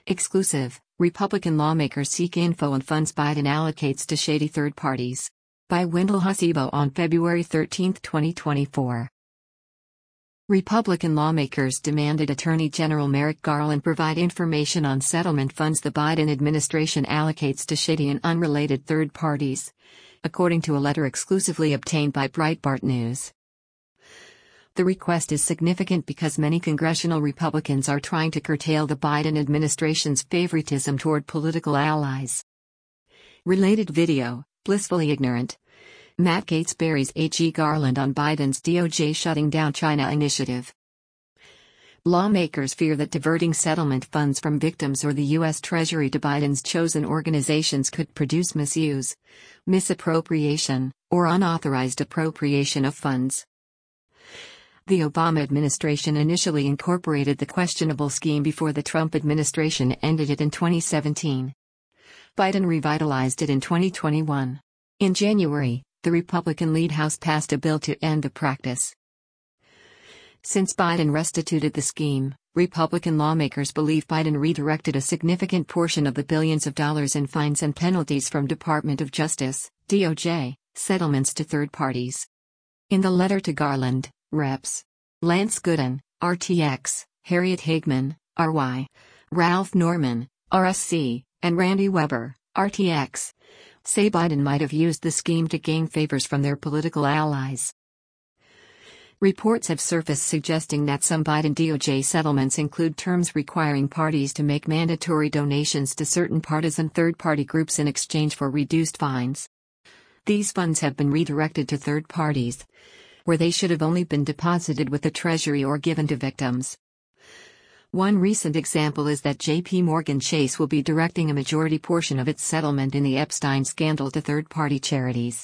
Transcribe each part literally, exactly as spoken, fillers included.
Exclusive, Republican lawmakers seek info on funds Biden allocates to shady third parties. By Wendell Hasibo on February thirteenth, twenty twenty-four. Republican lawmakers demanded Attorney General Merrick Garland provide information on settlement funds the Biden administration allocates to shady and unrelated third parties, according to a letter exclusively obtained by Breitbart News. The request is significant because many congressional Republicans are trying to curtail the Biden administration's favoritism toward political allies. Related video, Blissfully Ignorant. Matt Gaetz buries A G Garland on Biden's D O J shutting down China initiative. Lawmakers fear that diverting settlement funds from victims or the U S Treasury to Biden's chosen organizations could produce misuse, misappropriation, or unauthorized appropriation of funds. The Obama administration initially incorporated the questionable scheme before the Trump administration ended it in twenty seventeen. Biden revitalized it in twenty twenty-one. In January, the Republican-led House passed a bill to end the practice. Since Biden restituted the scheme, Republican lawmakers believe Biden redirected a significant portion of the billions of dollars in fines and penalties from Department of Justice, D O J, settlements to third parties. In the letter to Garland, Reps. Lance Gooden, R T X, Harriet Hageman, R Y, Ralph Norman, R S C, and Randy Weber, R T X, say Biden might have used the scheme to gain favors from their political allies. Reports have surfaced suggesting that some Biden D O J settlements include terms requiring parties to make mandatory donations to certain partisan third-party groups in exchange for reduced fines. These funds have been redirected to third parties, where they should have only been deposited with the Treasury or given to victims. One recent example is that J P Morgan Chase will be directing a majority portion of its settlement in the Epstein scandal to third-party charities.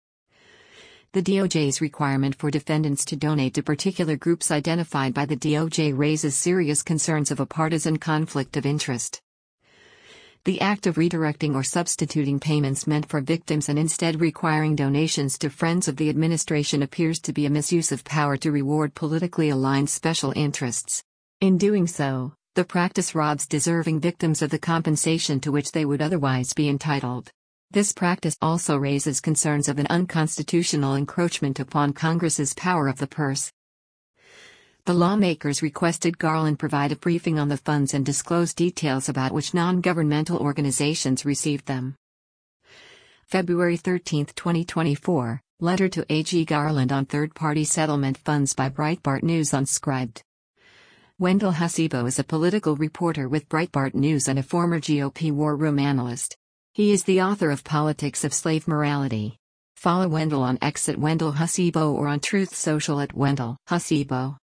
The D O J's requirement for defendants to donate to particular groups identified by the D O J raises serious concerns of a partisan conflict of interest. The act of redirecting or substituting payments meant for victims and instead requiring donations to friends of the administration appears to be a misuse of power to reward politically aligned special interests. In doing so, the practice robs deserving victims of the compensation to which they would otherwise be entitled. This practice also raises concerns of an unconstitutional encroachment upon Congress's power of the purse. The lawmakers requested Garland provide a briefing on the funds and disclose details about which non-governmental organizations received them. February thirteenth, twenty twenty-four, Letter to A G Garland on Third-Party Settlement Funds by Breitbart News Unscribed. Wendell Hasibo is a political reporter with Breitbart News and a former G O P war room analyst. He is the author of Politics of Slave Morality. Follow Wendell on X at Wendell Hasibo or on Truth Social at Wendell Hasibo.